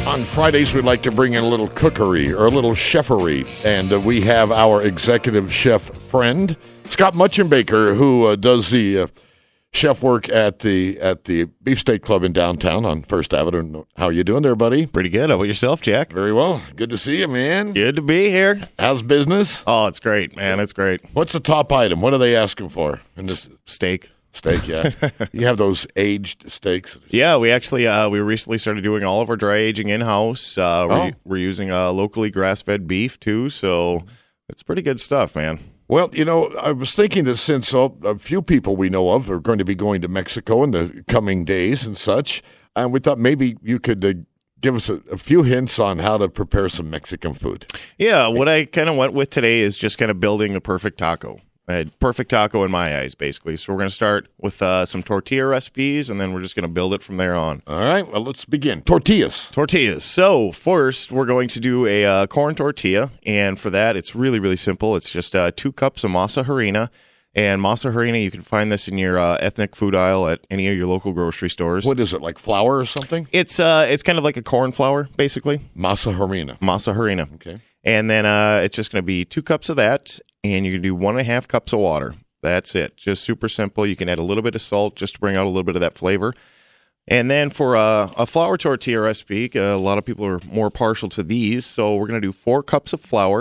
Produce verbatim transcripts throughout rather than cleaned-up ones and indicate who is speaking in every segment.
Speaker 1: On Fridays, we like to bring in a little cookery or a little chefery, and uh, we have our executive chef friend, Scott Muchenbaker, who uh, does the uh, chef work at the at the Beefsteak Club in downtown on First Avenue. How you doing there, buddy?
Speaker 2: Pretty good. How about yourself, Jack?
Speaker 1: Very well. Good to see you, man.
Speaker 2: Good to be here.
Speaker 1: How's business?
Speaker 2: Oh, it's great, man. It's great.
Speaker 1: What's the top item? What are they asking for in this
Speaker 2: Steak.
Speaker 1: steak? Yeah, you have those aged steaks.
Speaker 2: Yeah, we actually uh, we recently started doing all of our dry aging in house. Uh, we're,
Speaker 1: Oh.
Speaker 2: we're using uh, locally grass fed beef too, so it's pretty good stuff, man.
Speaker 1: Well, you know, I was thinking that since a, a few people we know of are going to be going to Mexico in the coming days and such, and we thought maybe you could uh, give us a, a few hints on how to prepare some Mexican food.
Speaker 2: Yeah, what I kind of went with today is just kind of building the perfect taco. A perfect taco in my eyes, basically. So we're going to start with uh, some tortilla recipes, and then we're just going to build it from there on.
Speaker 1: All right, well, let's begin. Tortillas.
Speaker 2: Tortillas. So first, we're going to do a uh, corn tortilla, and for that, it's really, really simple. It's just uh, two cups of masa harina, and masa harina, you can find this in your uh, ethnic food aisle at any of your local grocery stores.
Speaker 1: What is it, like flour or something?
Speaker 2: It's uh, it's kind of like a corn flour, basically.
Speaker 1: Masa harina.
Speaker 2: Masa harina.
Speaker 1: Okay.
Speaker 2: And then uh, it's just going to be two cups of that, and you can do one and a half cups of water. That's it. Just super simple. You can add a little bit of salt just to bring out a little bit of that flavor. And then for uh, a flour tortilla recipe, uh, a lot of people are more partial to these. So we're going to do four cups of flour,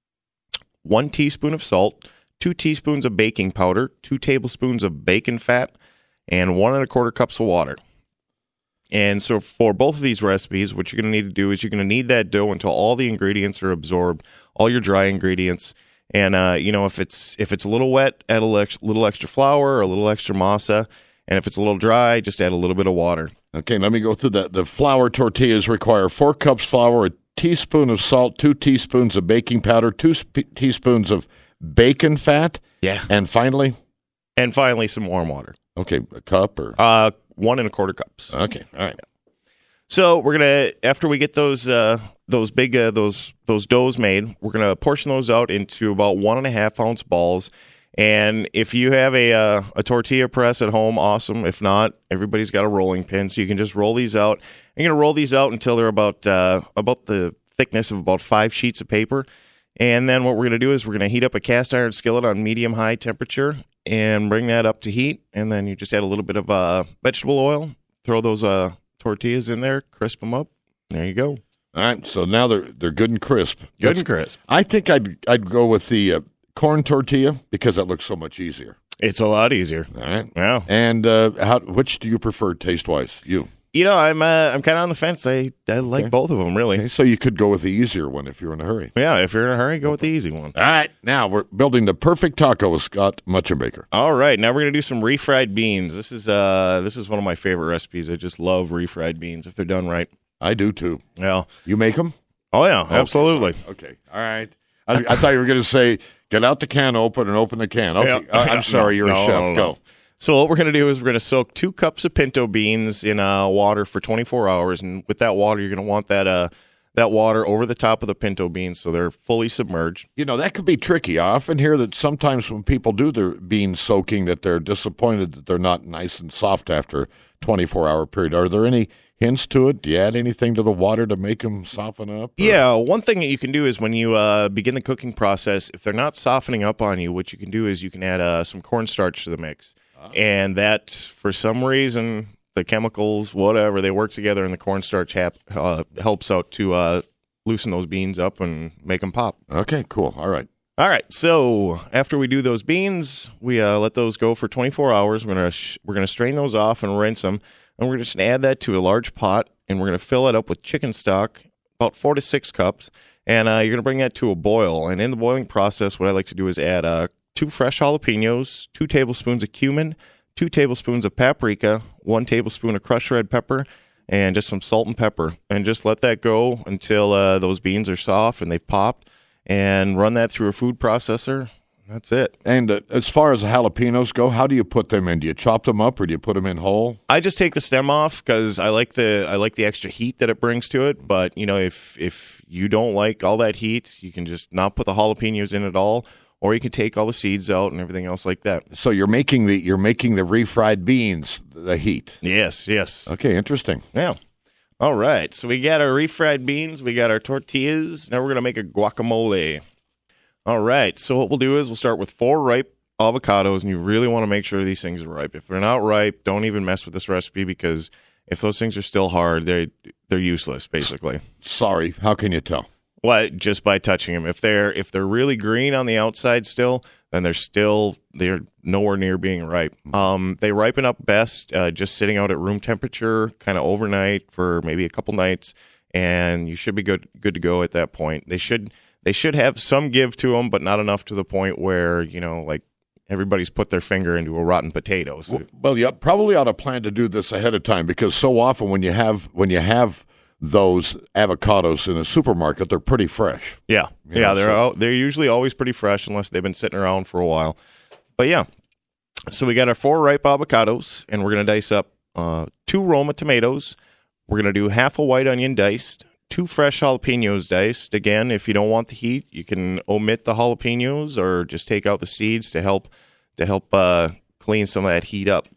Speaker 2: one teaspoon of salt, two teaspoons of baking powder, two tablespoons of bacon fat, and one and a quarter cups of water. And so for both of these recipes, what you're going to need to do is you're going to knead that dough until all the ingredients are absorbed, all your dry ingredients. And, uh, you know, if it's if it's a little wet, add a little extra flour or a little extra masa. And if it's a little dry, just add a little bit of water.
Speaker 1: Okay, let me go through that. The flour tortillas require four cups flour, a teaspoon of salt, two teaspoons of baking powder, two sp- teaspoons of bacon fat.
Speaker 2: Yeah.
Speaker 1: And finally?
Speaker 2: And finally, some warm water.
Speaker 1: Okay, a cup or?
Speaker 2: Uh, one and a quarter cups.
Speaker 1: Okay, all right.
Speaker 2: So we're gonna after we get those uh, those big uh, those those doughs made, we're gonna portion those out into about one and a half ounce balls. And if you have a uh, a tortilla press at home, awesome. If not, everybody's got a rolling pin, so you can just roll these out. You're gonna roll these out until they're about uh, about the thickness of about five sheets of paper. And then what we're gonna do is we're gonna heat up a cast iron skillet on medium high temperature and bring that up to heat. And then you just add a little bit of uh, vegetable oil, throw those uh, tortillas in there, crisp them up. There you go.
Speaker 1: All right, so now they're they're good and crisp.
Speaker 2: Good
Speaker 1: That's-
Speaker 2: and crisp.
Speaker 1: I think I'd I'd go with the uh, corn tortilla because that looks so much easier.
Speaker 2: It's a lot easier.
Speaker 1: All right.
Speaker 2: Yeah.
Speaker 1: And uh, how which do you prefer taste wise? You.
Speaker 2: You know, I'm uh, I'm kind of on the fence. I, I like
Speaker 1: Okay.
Speaker 2: both of them, really.
Speaker 1: Okay, so you could go with the easier one if you're in a hurry.
Speaker 2: Yeah, if you're in a hurry, go with the easy one.
Speaker 1: All right, now we're building the perfect taco with Scott Muchenbaker.
Speaker 2: All right, now we're gonna do some refried beans. This is uh this is one of my favorite recipes. I just love refried beans if they're done right.
Speaker 1: I do too.
Speaker 2: Yeah.
Speaker 1: You make them?
Speaker 2: Oh yeah, absolutely.
Speaker 1: Okay, okay. All right. I, I thought you were going to say, get out the can open and open the can. Okay,
Speaker 2: Yeah.
Speaker 1: I, I'm sorry, you're
Speaker 2: No,
Speaker 1: a chef.
Speaker 2: no, no.
Speaker 1: Go.
Speaker 2: So what we're gonna do is we're gonna soak two cups of pinto beans in uh, water for twenty-four hours, and with that water, you're gonna want that uh that water over the top of the pinto beans so they're fully submerged.
Speaker 1: You know, that could be tricky. I often hear that sometimes when people do their bean soaking that they're disappointed that they're not nice and soft after a twenty-four hour period. Are there any hints to it? Do you add anything to the water to make them soften up? or-
Speaker 2: Yeah, one thing that you can do is when you uh, begin the cooking process, if they're not softening up on you, what you can do is you can add uh, some cornstarch to the mix. And that, for some reason, the chemicals, whatever, they work together, and the cornstarch hap- uh, helps out to uh, loosen those beans up and make them pop.
Speaker 1: Okay, cool. All right.
Speaker 2: All right, so after we do those beans, we uh, let those go for twenty-four hours. We're gonna sh- we're gonna strain those off and rinse them, and we're just gonna add that to a large pot, and we're gonna fill it up with chicken stock, about four to six cups, and uh, you're gonna bring that to a boil. And in the boiling process, what I like to do is add uh, two fresh jalapenos, two tablespoons of cumin, two tablespoons of paprika, one tablespoon of crushed red pepper, and just some salt and pepper, and just let that go until uh, those beans are soft and they've popped. And run that through a food processor. That's it.
Speaker 1: And uh, as far as the jalapenos go, how do you put them in? Do you chop them up or do you put them in whole?
Speaker 2: I just take the stem off because I like the I like the extra heat that it brings to it. But you know, if if you don't like all that heat, you can just not put the jalapenos in at all, or you can take all the seeds out and everything else like that.
Speaker 1: So you're making the you're making the refried beans the heat.
Speaker 2: Yes, yes,
Speaker 1: Okay, interesting.
Speaker 2: yeah. All right, so we got our refried beans, we got our tortillas. Now we're going to make a guacamole. All right, so what we'll do is we'll start with four ripe avocados, and you really want to make sure these things are ripe. If they're not ripe, don't even mess with this recipe, because if those things are still hard, they they're useless, basically.
Speaker 1: Sorry, how can you tell?
Speaker 2: Well, just by touching them. If they're if they're really green on the outside still, then they're still they're nowhere near being ripe. Um, they ripen up best uh, just sitting out at room temperature, kind of overnight for maybe a couple nights, and you should be good good to go at that point. They should they should have some give to them, but not enough to the point where, you know, like everybody's put their finger into a rotten potato. So.
Speaker 1: Well, well, you probably ought to plan to do this ahead of time, because so often when you have when you have those avocados in a supermarket, they're pretty fresh.
Speaker 2: Yeah,
Speaker 1: You
Speaker 2: yeah,
Speaker 1: know,
Speaker 2: they're
Speaker 1: so-
Speaker 2: al- they're usually always pretty fresh unless they've been sitting around for a while. But yeah, so we got our four ripe avocados, and we're gonna dice up uh, two Roma tomatoes. We're gonna do half a white onion diced, two fresh jalapenos diced. Again, if you don't want the heat, you can omit the jalapenos or just take out the seeds to help to help uh, clean some of that heat up.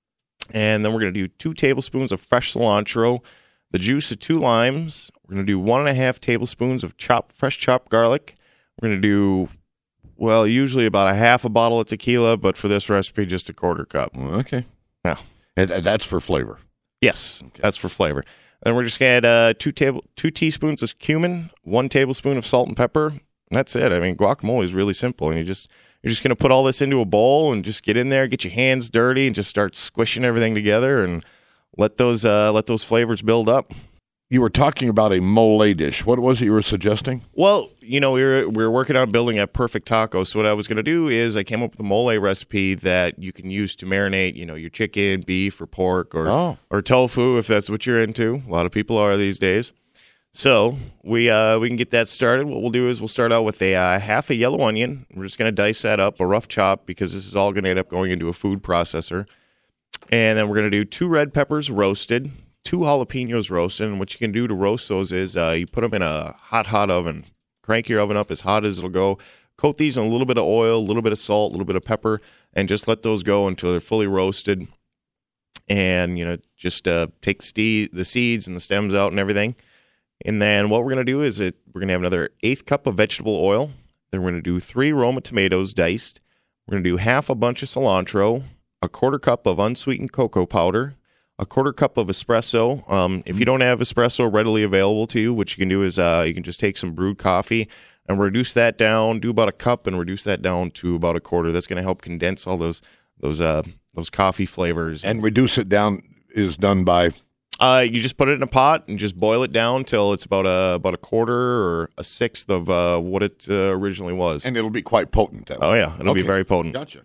Speaker 2: And then we're gonna do two tablespoons of fresh cilantro. The juice of two limes. We're going to do one and a half tablespoons of chopped, fresh chopped garlic. We're going to do, well, usually about a half a bottle of tequila, but for this recipe, just a quarter cup.
Speaker 1: Okay.
Speaker 2: Yeah.
Speaker 1: And and that's for flavor.
Speaker 2: Yes, that's for flavor. Then we're just going to add uh, two table, two teaspoons of cumin, one tablespoon of salt and pepper. And that's it. I mean, guacamole is really simple, and you just you're just going to put all this into a bowl and just get in there, get your hands dirty, and just start squishing everything together and let those uh, let those flavors build up.
Speaker 1: You were talking about a mole dish. What was it you were suggesting?
Speaker 2: Well, you know, we were we were working on building a perfect taco. So what I was going to do is I came up with a mole recipe that you can use to marinate, you know, your chicken, beef, or pork, or
Speaker 1: Oh.
Speaker 2: or tofu if that's what you're into. A lot of people are these days. So we uh, we can get that started. What we'll do is we'll start out with a uh, half a yellow onion. We're just going to dice that up, a rough chop, because this is all going to end up going into a food processor. And then we're going to do two red peppers roasted, two jalapenos roasted. And what you can do to roast those is uh, you put them in a hot, hot oven. Crank your oven up as hot as it'll go. Coat these in a little bit of oil, a little bit of salt, a little bit of pepper, and just let those go until they're fully roasted. And, you know, just uh, take the the seeds and the stems out and everything. And then what we're going to do is it, we're going to have another eighth cup of vegetable oil. Then we're going to do three Roma tomatoes diced. We're going to do half a bunch of cilantro, a quarter cup of unsweetened cocoa powder, a quarter cup of espresso. Um, if you don't have espresso readily available to you, what you can do is uh, you can just take some brewed coffee and reduce that down, do about a cup and reduce that down to about a quarter. That's going to help condense all those those uh, those coffee flavors.
Speaker 1: And reduce it down is done by...
Speaker 2: Uh, you just put it in a pot and just boil it down till it's about a about a quarter or a sixth of uh, what it uh, originally was.
Speaker 1: And it'll be quite potent. That
Speaker 2: oh
Speaker 1: way.
Speaker 2: yeah, it'll
Speaker 1: Okay.
Speaker 2: be very potent.
Speaker 1: Gotcha.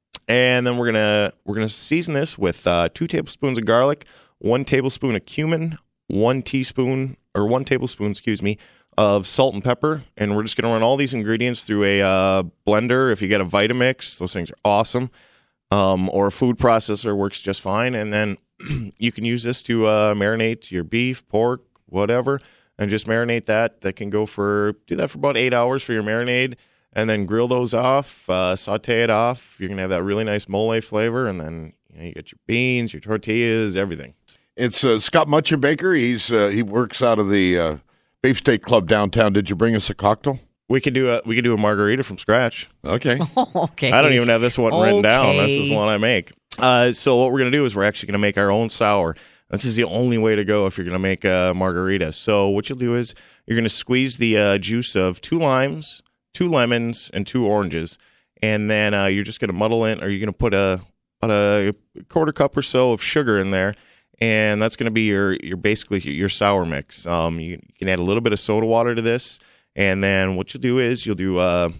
Speaker 2: And then we're gonna we're gonna season this with uh, two tablespoons of garlic, one tablespoon of cumin, one teaspoon or one tablespoon, excuse me, of salt and pepper. And we're just gonna run all these ingredients through a uh, blender. If you get a Vitamix, those things are awesome. Um, or a food processor works just fine. And then you can use this to uh, marinate your beef, pork, whatever, and just marinate that. That can go for do that for about eight hours for your marinade. And then grill those off, uh, saute it off. You're going to have that really nice mole flavor. And then you know, you get your beans, your tortillas, everything.
Speaker 1: It's uh, Scott Muchenbaker. He's uh, he works out of the uh, Beefsteak Club downtown. Did you bring us a cocktail?
Speaker 2: We could do a we could do a margarita from scratch.
Speaker 1: Okay.
Speaker 3: Okay.
Speaker 2: I don't even have this one written down. This is
Speaker 3: Okay.
Speaker 2: one I make. Uh, so what we're going to do is we're actually going to make our own sour. This is the only way to go if you're going to make a margarita. So what you'll do is you're going to squeeze the uh, juice of two limes, two lemons, and two oranges. And then uh, you're just going to muddle in, or you're going to put a, about a quarter cup or so of sugar in there. And that's going to be your, your basically your sour mix. Um, you, you can add a little bit of soda water to this. And then what you'll do is you'll do, uh,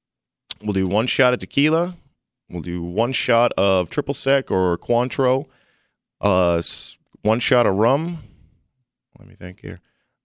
Speaker 2: we'll do one shot of tequila. We'll do one shot of triple sec or Cointreau, uh, s- one shot of rum. Let me think here.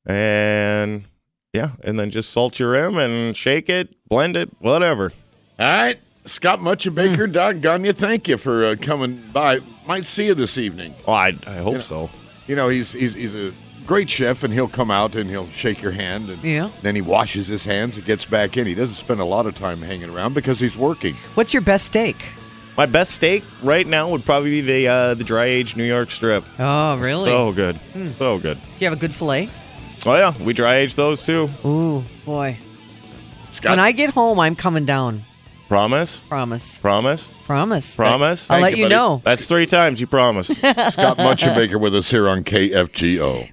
Speaker 2: And yeah, and then just salt your rim and shake it, blend it, whatever.
Speaker 1: All right. Scott Muchenbaker, doggone you. Thank you for uh, coming by. Might see you this evening.
Speaker 2: Oh, I, I hope so.
Speaker 1: You know, he's, he's, he's a great chef, and he'll come out and he'll shake your hand. And
Speaker 3: Yeah.
Speaker 1: then he washes his hands and gets back in. He doesn't spend a lot of time hanging around because he's working.
Speaker 3: What's your best steak?
Speaker 2: My best steak right now would probably be the uh, the dry aged New York strip.
Speaker 3: Oh, really?
Speaker 2: So good,
Speaker 3: Mm.
Speaker 2: so good.
Speaker 3: Do you have a good filet?
Speaker 2: Oh yeah, we dry age those too.
Speaker 3: Ooh, boy.
Speaker 1: Scott,
Speaker 3: When I get home, I'm coming down.
Speaker 2: Promise,
Speaker 3: Promise.
Speaker 2: promise,
Speaker 3: Promise.
Speaker 2: promise.
Speaker 3: I'll
Speaker 1: Thank
Speaker 3: let
Speaker 1: you,
Speaker 3: you
Speaker 1: buddy.
Speaker 3: know.
Speaker 2: That's three times you promised.
Speaker 1: Scott Munchenbaker with us here on K F G O.